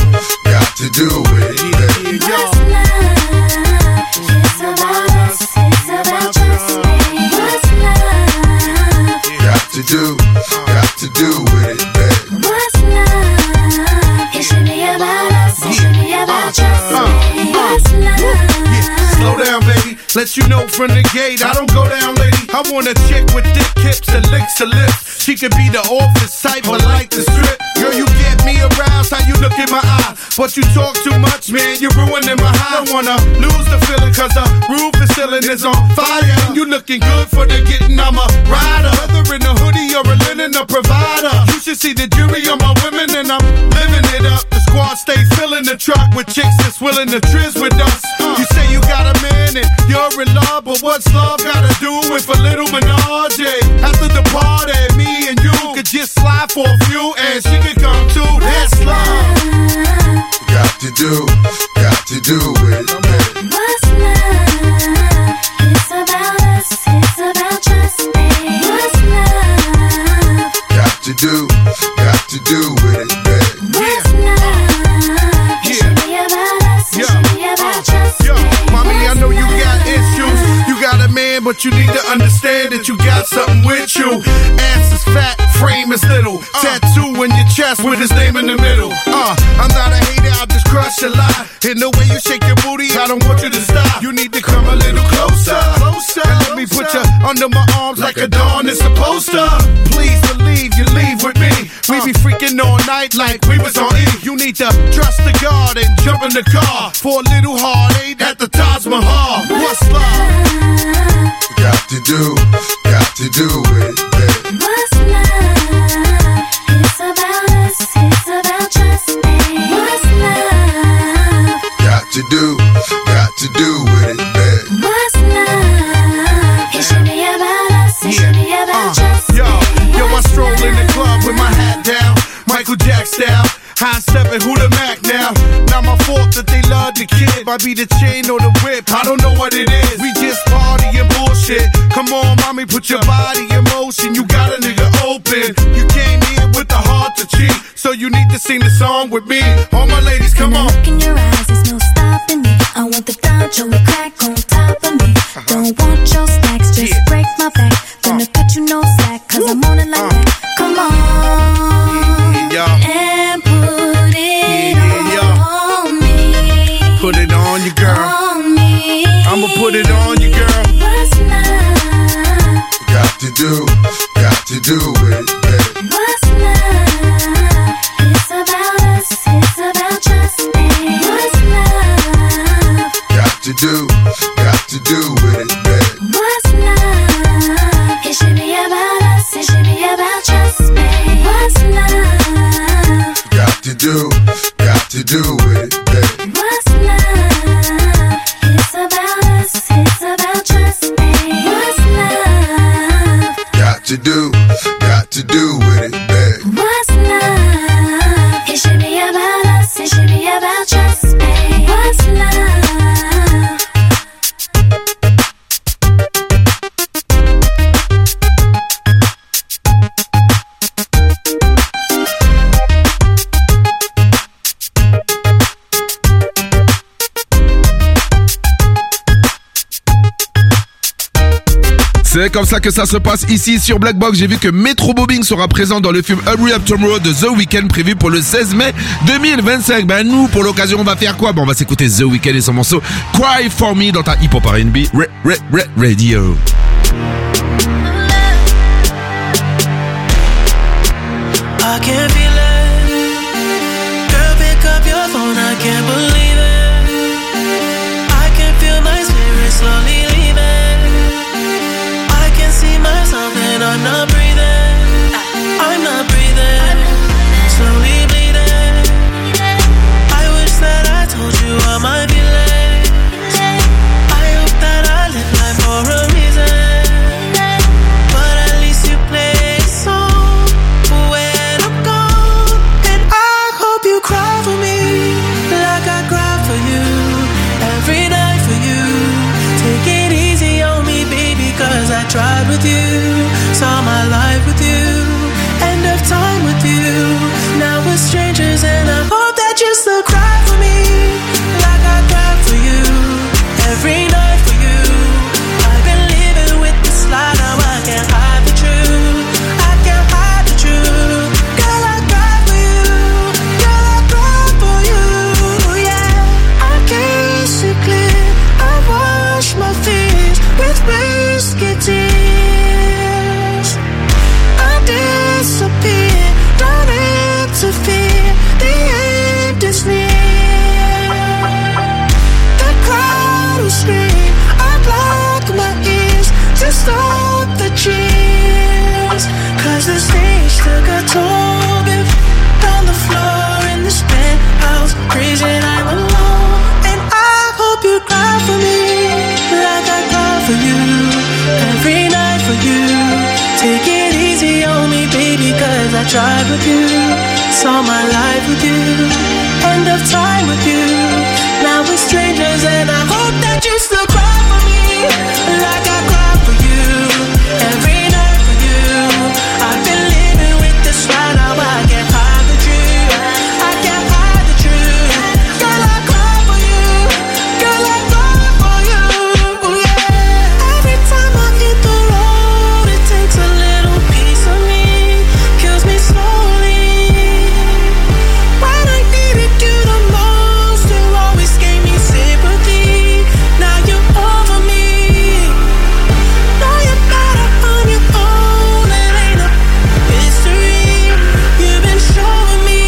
E: it.
H: What's love? It's about us, it's about just me. What's love?
E: Got to do it, babe.
H: What's love? It should be about us, it should be about just me. What's love?
E: Slow down, baby. Let you know from the gate, I don't go down, lady. I want a chick with thick hips and licks her lips. She could be the office type, but like the strip. Girl, you get me aroused, how you look in my eye. But you talk too much, man, you're ruining my high. I don't wanna lose the feeling, cause the roof is ceiling is on fire. And you looking good for the getting, I'm a rider. Whether in a hoodie or a linen, a provider. You should see the jury on my women, and I'm living it up. The squad stay filling the truck with chicks that's willing to trizz with us. You say you got a man and you're in love, but what's love gotta do with a little menage? After the party, me and you could just slide for a few, and she could come too. That's love. Got to do it, baby.
H: What's love? It's about us, it's about just me. What's love?
E: Got to do it, baby.
H: What's love? It should be about us, it should be about just me.
E: Mommy, I know you got issues. You got a man, but you need to understand that you got something with you. Ass is fat, frame is little. Tattoo in your chest with his name in the middle. I'm not a hater, I'll just crush a lot. In the way you shake your booty, I don't want you to stop. You need to come a little closer. And let me put you under my arms like a dawn is supposed to. Please believe you leave with me. We be freaking all night like we was on E. You need to trust the God and jump in the car for a little heartache at the Taj Mahal. What's love? Got to do it, baby.
H: What's love? It's about us, it's about just me. What's love?
E: Got to do it, baby.
H: What's love? It should be about us, it should be about just me.
E: Yo, I stroll in the club with my hat down, Michael Jack style. High stepping, who the Mac now? Not my fault that they love the kid. Might be the chain or the whip, I don't know what it is. We just party and bullshit. Come on, mommy, put your body in motion. You got a nigga open. You came in with the heart to cheat, so you need to sing the song with me. All my ladies, come on.
H: Look in your eyes, there's no stopping me. I want the Dodge on the crack on top of me. Don't want your stacks, just break my back. Gonna cut you no slack, cause I'm on it like that. Come on. And put it on me.
E: Put it on you, girl.
H: On me.
E: I'ma put it on you, girl.
H: What's love?
E: Got to do it, baby.
H: What's love? It's about us, it's about just me. What's love?
E: Got to do it, baby.
H: What's love? It should be about us, it should be about just me. What's love?
E: Got to do it, baby.
H: What's love? It's about us, it's about just me. What's love?
E: Got to do it, baby.
H: What's love? It should be about us, it should be about just me. What's love?
F: C'est comme ça que ça se passe ici sur Black Box. J'ai vu que Metro Boomin sera présent dans le film Hurry Up Tomorrow de The Weeknd prévu pour le 16 mai 2025. Ben nous, pour l'occasion, on va faire quoi? Bon, on va s'écouter The Weeknd et son morceau Cry For Me dans ta hip-hop R&B Radio.
C: can't feel it. Girl, pick up your phone, I can't believe it. I can feel my spirit slowly leaving. I can see myself and I'm not breathing. I'm not breathing. Slowly bleeding. I wish that I told you all my feelings. I hope that I live life for a reason. But at least you play a song when I'm gone. And I hope you cry for me like I cry for you. Every night for you. Take it easy on me, baby, cause I tried with you. Saw my life with you. End of time with you. Now we're strangers and I hope that you still cry for me like I cry for you. Every night for you. I've been living with this lie, now I can't hide the truth. I can't hide the truth. Girl, I cry for you. Girl, I cry for you. Yeah, I kiss it clear. I wash my fears with whiskey tears. I disappear, don't interfere. The end is near. The crowd will scream. I block my ears to stop the cheers. Cause the stage took a toll. Been on the floor in this penthouse, crazy and I'm alone. And I hope you cry for me like I cry for you. Every night for you. Take it easy on me, baby, cause I tried with you. Saw my life with you. End of time with you. Now we're strangers and I hope that you still cry for me like I cry for you. Every night for you. I've been living with this lie, now I can't hide the truth. I can't hide the truth. Girl, I cry for you. Girl, I cry for you. Yeah. Every time I hit the road, it takes a little piece of me. Kills me slowly. When I needed you the most, you always gave me sympathy. Now you're over me. Now you're better on your own. It ain't a mystery. You've been showing me.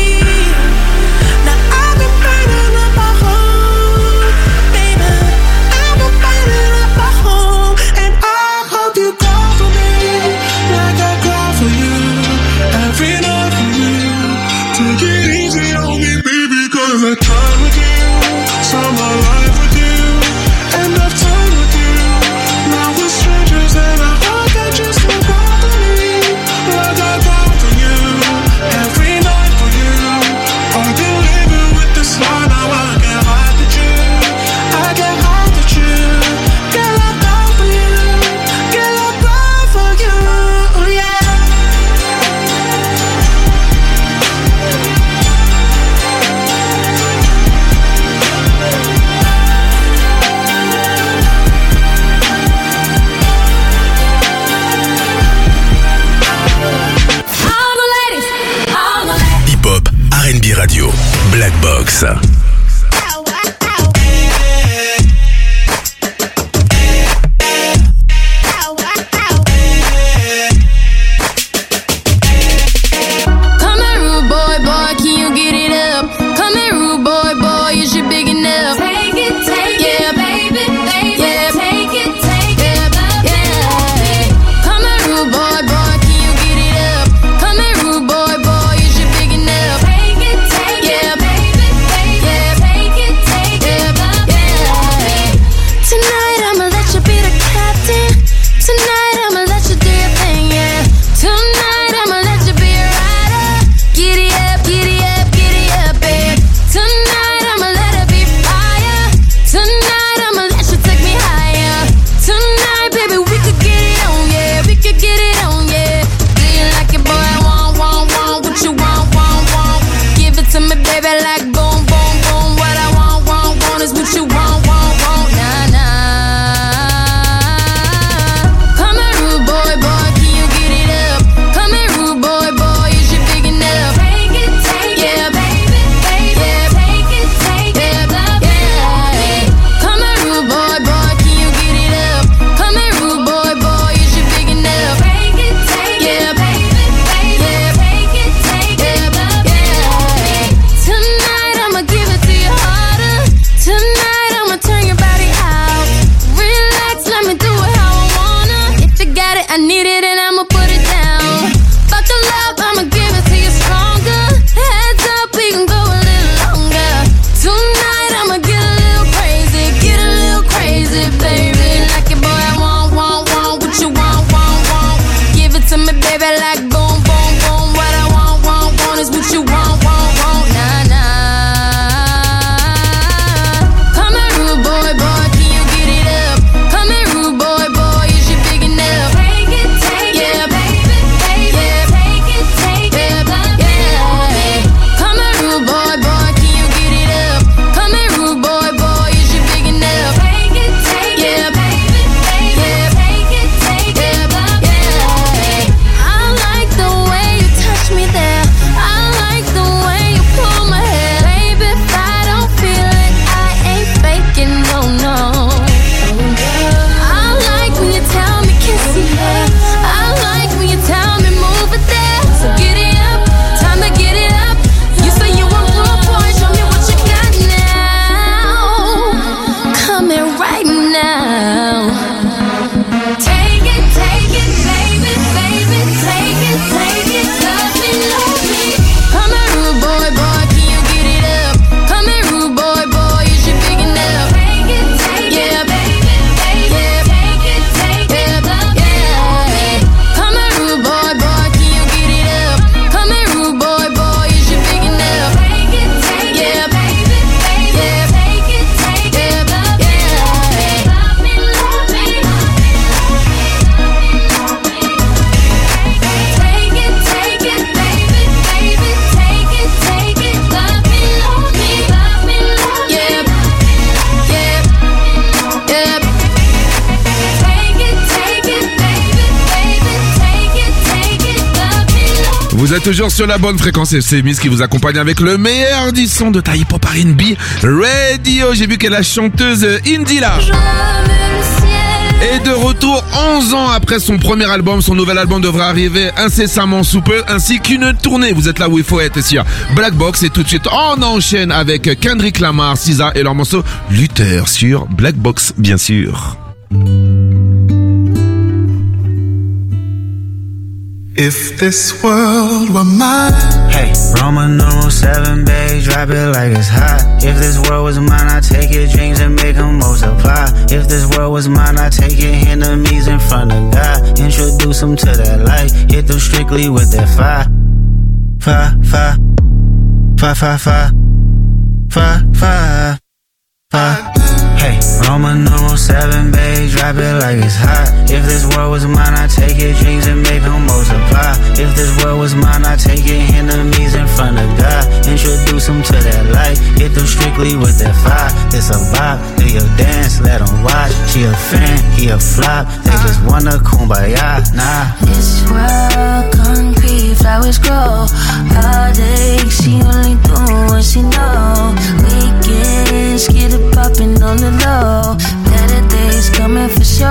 C: Now I've been burning up my home, baby. I've been burning up my home, and I hope you cry for me like I cry for you. Every night for you. Take it easy on me, baby, cause I tried with you. Saw my life with you. End of time with you. Now we're strangers and I hope that you still cry for me like I cry for you. Every night for you. I've been living with this lie, now I can't hide the truth. I can't hide the truth. Girl, I cry for you. Girl, I cry for you. Yeah.
B: Hip-hop, R&B radio, Black Box.
D: Come here, rude boy, boy, can you get it up? Come here, rude boy, boy, is you big enough? Take it, yeah, baby, baby, yeah, take it, yeah. Come here, rude boy, boy, can you get it up? Come here, rude boy, boy, is you big enough? Take it, yeah, baby, baby, yeah, take it, yeah. Tonight I'ma let you be the captain. Tonight I'ma let you do your thing, yeah. Tonight I'ma let you be a rider. Giddy up, giddy up, giddy up, babe. Tonight I'ma let it be fire. Tonight I'ma let you take me higher. Tonight, baby, we could get it on, yeah. We could get it on, yeah. Do you like it, boy? Want, what you want. Give it to me, baby, like boom, boom, boom. What I want is what you want. Nah, nah. Come here, rude boy, boy, can you get it up? Come here, rude boy, boy, is you big enough? Take it, yeah, baby, baby, yeah, take it, yeah. Come here, rude boy, boy, can you get it up? Come here, rude boy, boy, is you big enough? Take it, yeah, baby, baby, yeah, take it,
F: Vous êtes toujours sur la bonne fréquence, c'est Miss qui vous accompagne avec le meilleur du son de ta hip-hop R&B Radio. J'ai vu que la chanteuse Indila est de retour 11 ans après son premier album. Son nouvel album devrait arriver incessamment sous peu, ainsi qu'une tournée. Vous êtes là où il faut être, sur Black Box. Et tout de suite, on enchaîne avec Kendrick Lamar, SZA et leur morceau Luther sur Black Box, bien sûr.
C: If this world were mine.
G: Hey, Roman numeral 7, babe, drop it like it's hot. If this world was mine, I'd take your dreams and make them multiply. If this world was mine, I'd take your enemies in front of God. Introduce them to that light, hit them strictly with that fire. Fire, fire, fire, fire, fire, fire, fire, fire. Hey, Roman numeral 7, babe, drop it like it's hot. If this world was mine, I'd take your dreams and make them multiply. If this world was mine, I'd take your enemies in front of God. Introduce them to that light, hit them strictly with that fire. This a vibe, do your dance, let them watch. She a fan, he a flop, they just wanna kumbaya, nah.
D: This world concrete, flowers grow. Heartache, she only doing what she know. Weekends, get it poppin' on the low. Better days coming for sure.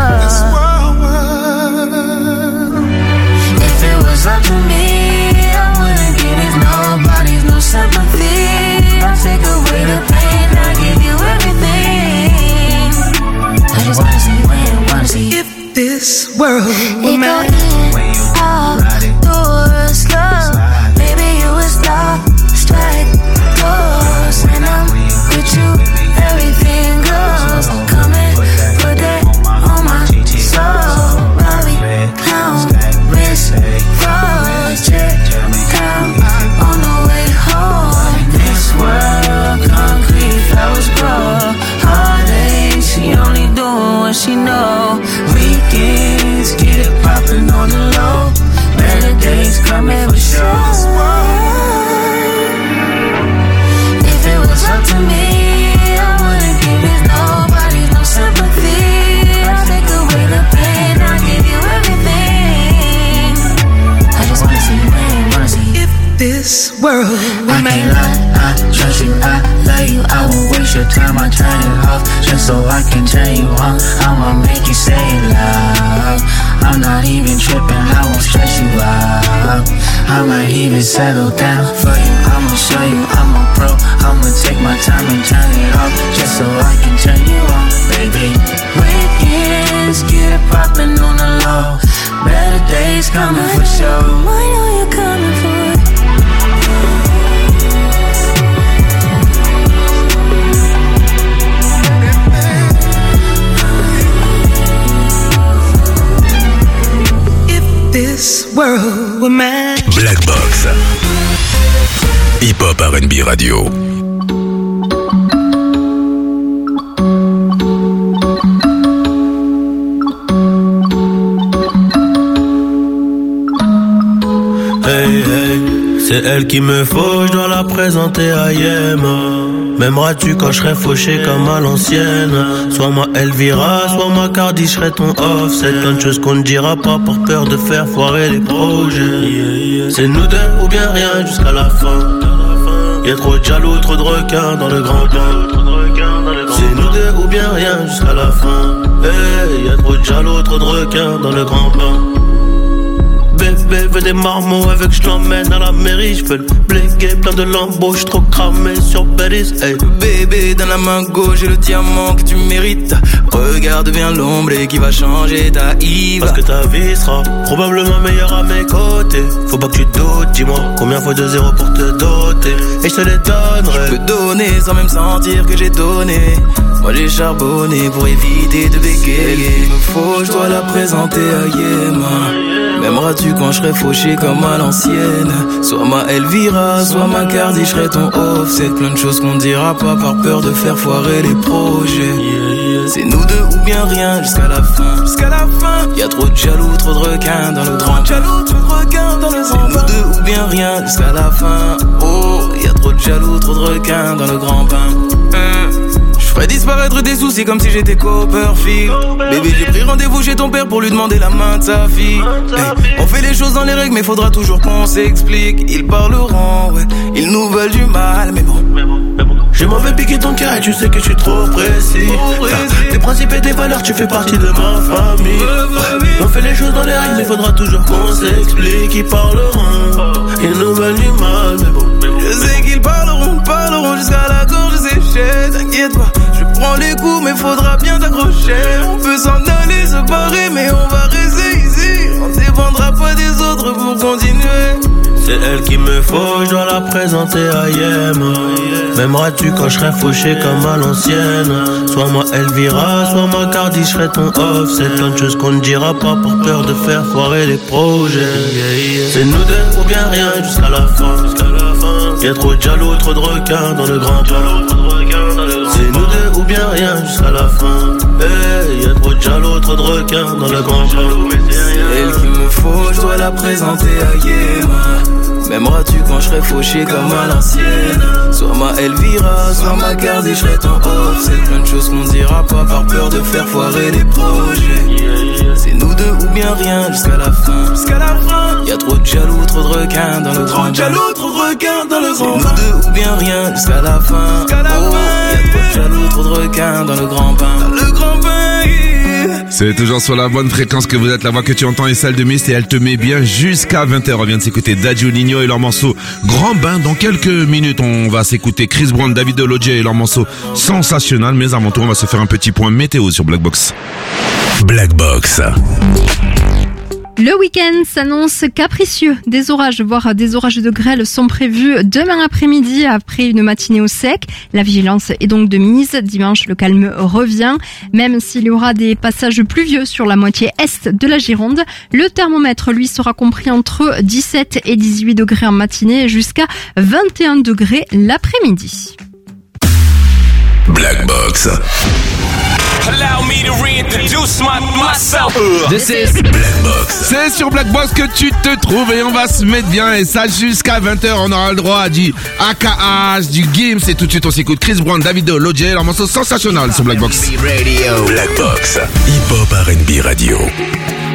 D: If it was up to me, I wouldn't give it nobody's no sympathy. I'll take away the pain, I'll give you everything. I just wanna see when, wanna see
C: if this world were
D: mine. Out, doors, slow. Baby, you was lost, strike, close. And I'm with you, everything goes. Come and put that on my soul. Bobby, clown, wrist, froze, check, count on the way home. This world, concrete, flowers grow. Heartache, she only doing what she know. Weekends, get it poppin' on the low. Better days coming for sure. If it was up to me, I wouldn't give it nobody's no sympathy. I'll take away the pain, I'll give you everything. I just wanna see when, wanna see if
C: this world
G: I can't lie, I trust you, I love you. I won't waste your time, I turn it off just so I can turn you on. I'ma make you say it loud. I'm not even tripping, I won't stress you out. I might even settle down for you. I'ma show you I'm a pro. I'ma take my time and turn it off just so I can turn you on, baby.
D: Weekends, get it poppin' on the low. Better days coming for sure. I know you're coming for it.
C: this world were mine.
B: Black Box. Hip-hop R&B Radio.
I: Hey, hey, c'est elle qu'il me faut, je dois la présenter à Yema. M'aimeras-tu quand je serai fauché comme à l'ancienne? Soit moi Elvira, soit moi Cardi, je serai ton offset. Plein de choses qu'on ne dira pas par peur de faire foirer les projets. C'est nous deux ou bien rien jusqu'à la fin. Y'a trop de jaloux, trop de requins dans le grand bain. C'est nous deux ou bien rien jusqu'à la fin. Hey, y'a trop de jaloux, trop de requins dans le grand bain. Bébé veut des marmots avec je t'emmène à la mairie. J'fais le blégué, plein de lambeaux, j'suis trop cramé sur Bélis. Hey.
O: Bébé dans la main gauche j'ai le diamant que tu mérites. Regarde bien l'ombre et qui va changer ta Yves.
I: Parce que ta vie sera probablement meilleure à mes côtés. Faut pas que tu doutes, dis-moi combien faut de zéro pour te doter. Et je te les donnerai.
O: Je peux donner sans même sentir que j'ai donné. Moi j'ai charbonné pour éviter de bégayer. Il me faut, je dois la présenter à Yéma. M'aimeras-tu quand je serai fauché comme à l'ancienne? Soit ma Elvira, soit ma Cardi, je serai ton offset. Plein de choses qu'on dira pas par peur de faire foirer les projets. C'est nous deux ou bien rien jusqu'à la fin. Jusqu'à la fin. Y'a trop de jaloux, trop de requins dans le grand. Jaloux, trop de requins dans le grand. C'est nous deux ou bien rien jusqu'à la fin. Oh, y'a trop de jaloux, trop de requins dans le grand bain. Je ferai disparaître des soucis comme si j'étais Copperfield. Bébé, j'ai pris rendez-vous chez ton père pour lui demander la main de sa fille. Hey, on fait les choses dans les règles, mais faudra toujours qu'on s'explique. Ils parleront, ouais, ils nous veulent du mal, mais bon. Je m'en vais piquer ton cœur et tu sais que je suis trop précis. Tes principes et tes valeurs, tu fais partie de ma famille. On fait les choses dans les règles, mais faudra toujours qu'on s'explique. Ils parleront, ils nous veulent du mal, mais bon. Je sais qu'ils parleront jusqu'à la gorge séchée. T'inquiète pas, je prends les coups, mais faudra bien t'accrocher. On peut s'en aller, se barrer, mais on va rester ici. On dépendra pas des autres pour continuer.
I: C'est elle qu'il me faut, je dois la présenter à Yem. M'aimeras-tu quand je serai fauché comme à l'ancienne? Soit moi Elvira, soit moi Cardi, je serai ton off. C'est plein de choses qu'on ne dira pas pour peur de faire foirer les projets. C'est nous deux ou bien rien jusqu'à la fin. Y'a trop de jaloux, trop de requins dans le grand bain. C'est nous deux ou bien rien jusqu'à la fin. Hey, y'a trop de jaloux, trop de requins dans le grand bain.
O: C'est elle qu'il me faut, je dois la présenter à Yema. M'aimeras-tu quand je serai fauché comme à l'ancienne? Soit ma Elvira, soit ma Cardi, je serai ton off. C'est plein de choses qu'on dira pas par peur de faire foirer les projets. C'est nous deux ou bien rien jusqu'à la fin. Y'a trop de jaloux, trop de requins dans le grand bain. C'est nous deux ou bien rien jusqu'à la fin. Y'a trop de jaloux, trop de requins dans le grand bain.
F: C'est toujours sur la bonne fréquence que vous êtes. La voix que tu entends est celle de Mist et elle te met bien jusqu'à 20h. On vient de s'écouter Dadju Nino et leur morceau Grand Bain. Dans quelques minutes, on va s'écouter Chris Brown, Davido Lodge et leur morceau Sensationnel. Mais avant tout, on va se faire un petit point météo sur Black Box.
B: Black Box.
A: Le week-end s'annonce capricieux. Des orages, voire des orages de grêle sont prévus demain après-midi après une matinée au sec. La vigilance est donc de mise. Dimanche, le calme revient. Même s'il y aura des passages pluvieux sur la moitié est de la Gironde, le thermomètre, lui, sera compris entre 17 et 18 degrés en matinée et jusqu'à 21 degrés l'après-midi.
B: Black Box.
J: Allow me to reintroduce myself.
F: This is Black Box. C'est sur Black Box que tu te trouves et on va se mettre bien. Et ça jusqu'à 20h, on aura le droit à du AKH, du Gims. Et tout de suite, on s'écoute Chris Brown, Davido Lodge, leur morceau Sensationnel sur Black Box.
B: Black Box. Hip-Hop R&B Radio.